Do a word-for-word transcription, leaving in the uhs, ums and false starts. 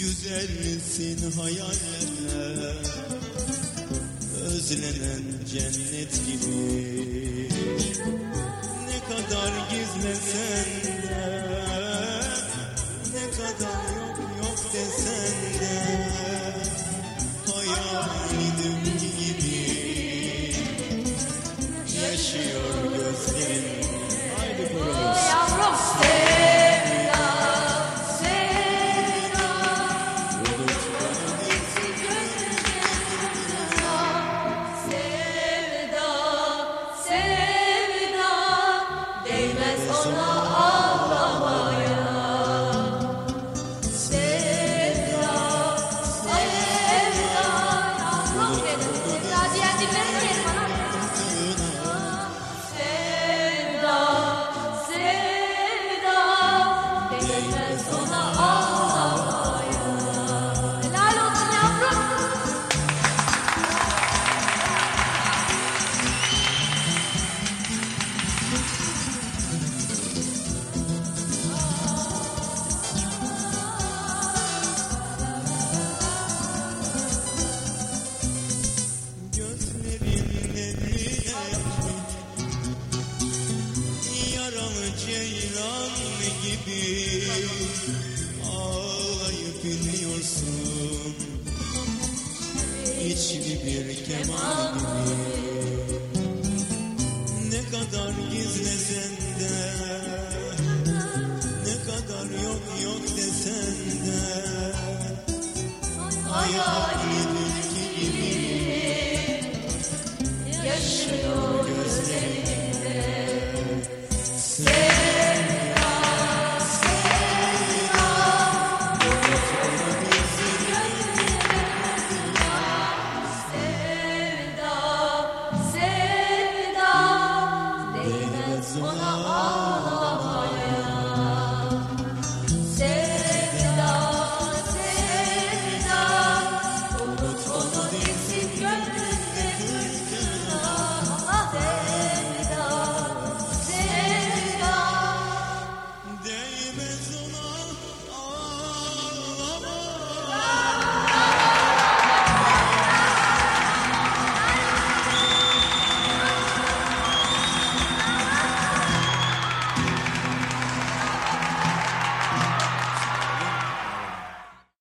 Güzelsin hayaller, özlenen cennet gibi. Ne kadar gizlesen de, ne kadar yok yok desen de, hayalim gibi yaşıyor gözlerin. Haydi kurulur. Yavrum sevda, sevda, sevda, sevda, değmez ona ağlamaya. Sevda, sevda, yavrum dedim. Sevda diyen dilleri verin bana. Sevda, sevda, değmez ona ağlamaya. Helal olsun yavrum. Gözlerin nemli yaralı ceylan gibi ağlayıp iniyorsun. İçli bir keman gibi. Ne kadar gizlesen de, ne kadar yok yok desen de, hayalimin gibi Yaşıyor gözlerin.